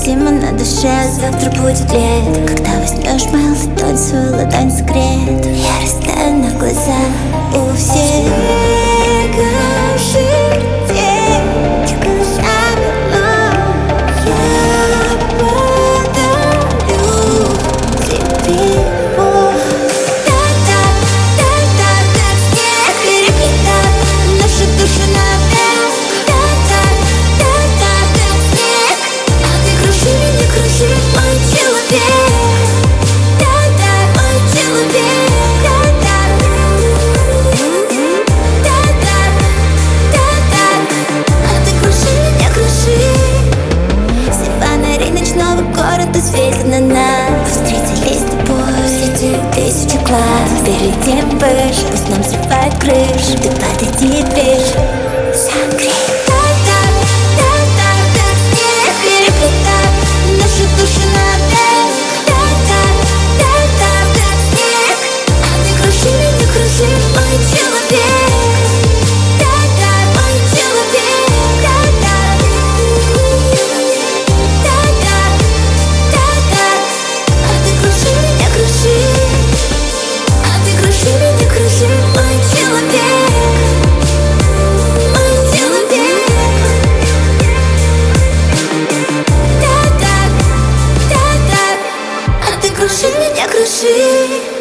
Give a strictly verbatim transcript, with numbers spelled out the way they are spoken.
зима на душе, завтра будет лето. Когда возьмешь мою ладонь, свою ладонь согреет, я растаю на глазах у всех. Снега день глазами, но я подарю тебе его. Да-да, да-да, как снег переплетает наши души навек. Да-да, да-да, как снег, а ты кружи меня, кружи, мой человек. Да-да, мой человек. Да-да, да-да, да-да, а ты кружи меня, кружи. Все фонари ночного города светят на нас. Встретились с тобой среди тысячи глаз. Перейдем выше, пусть нам срывает крышу. Ты подойди ближе, согрей. Да-да, да-да, как снег переплетает наши души навек. Да-да, да-да, как снег, а ты кружи меня, кружи, мой человек. Да-да, мой человек. Да-да, да-да, да-да, а ты кружи меня, кружи. А ты кружи меня, кружи, мой человек. Мой человек. Да-да, да-да, а ты кружи меня, кружи.